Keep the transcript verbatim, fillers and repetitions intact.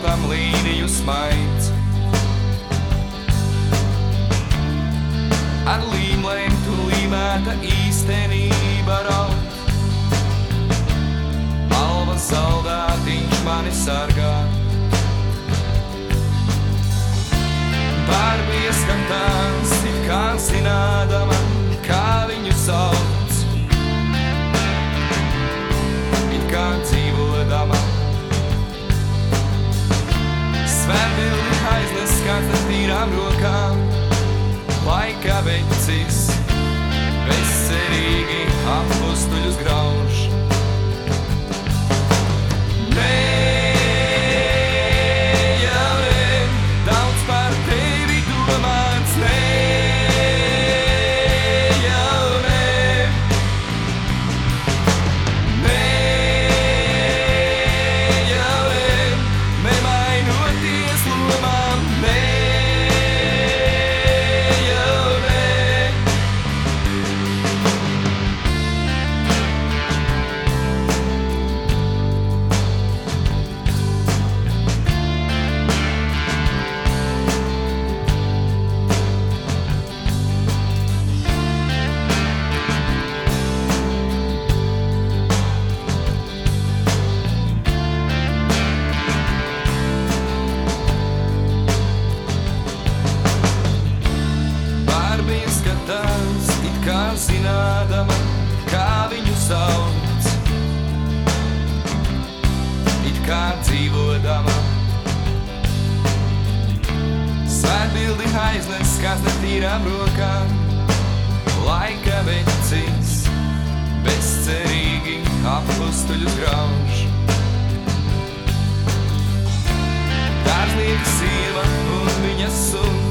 elpam līniju smaids. Ar līmlēm tu līmēta īstenība raud. Alva saldātiņš mani sargā. Barbija skatās, it kā zinādama, kā viņu sauc. It kā dzīvodama. Svētbildi aiznes kāds ar tīrām rokām. Laika vecis, bezcerīgi appustuļus grauž. Nē, jau ne, daudz par tevi domāts. Nē, jau ne. Nē, jau ne, nemainoties lomām. Nē, zinādama, kā viņu sauc. It kā dzīvodama. Svētbildi aiznes kāds ar tīrām rokām. Laika vecis, bezcerīgi appustuļus grauž. Dārznieka sieva un viņas suns.